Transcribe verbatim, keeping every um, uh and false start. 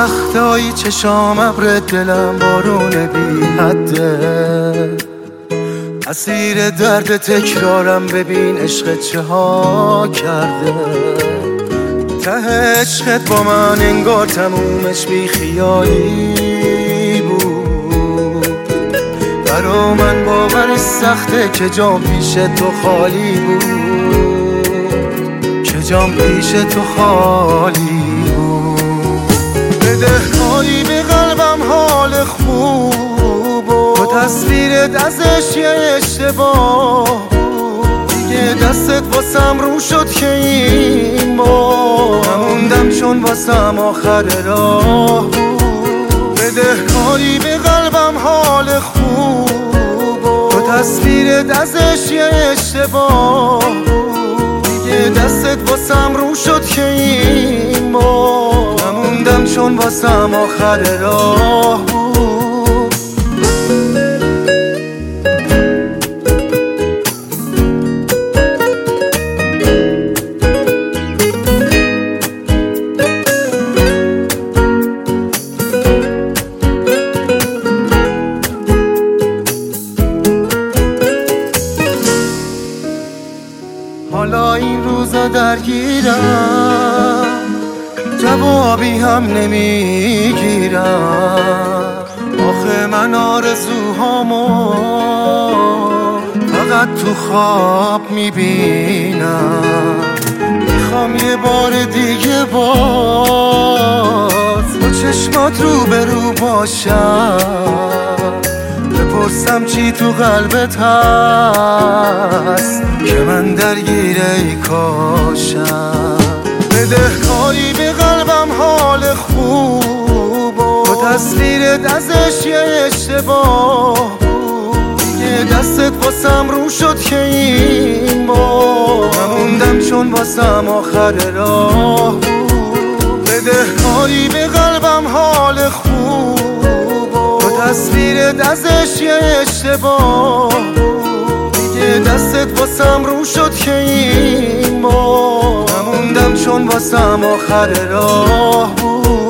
وقتایی چشام ابر دلم بارون بی حده، اسیر درد تکرارم ببین عشق چه ها کرده. ته عشقت با من انگار تمومش بی خیالی بود، برا من باورش سخته که جام پیش تو خالی بود، که جام پیش تو خالی بود. بدهکاری به قلبم حال خوب و تو تصویرت ازش یه اشتباه، دیگه دستت واسم رو شد که این بار نموندم چون واسم آخر راه بود. بدهکاری به قلبم حال خوب و تو تصویرت ازش یه اشتباه، دیگه دستت واسم رو شد که این بار نموندم چون واسم آخر راه بود. حالا این روزا درگیرم، جوابی هم نمیگیرم. آخه من آرزوهامو فقط تو خواب میبینم. میخوام یه بار دیگه باز با چشمات رو به رو باشم، بپرسم چی تو قلبت هست که من درگیر ای کاشم. بدهکاری به قلبم حال خوب و تو تصویرت ازش یه اشتباه، دیگه دستت واسم رو شد که این بار نموندم چون واسم آخر راه بود. بدهکاری به قلبم حال خوب و تو تصویرت ازش یه اشتباه، دیگه دستت واسم رو شد که این بار نموندم چون واسم آخر راه بود.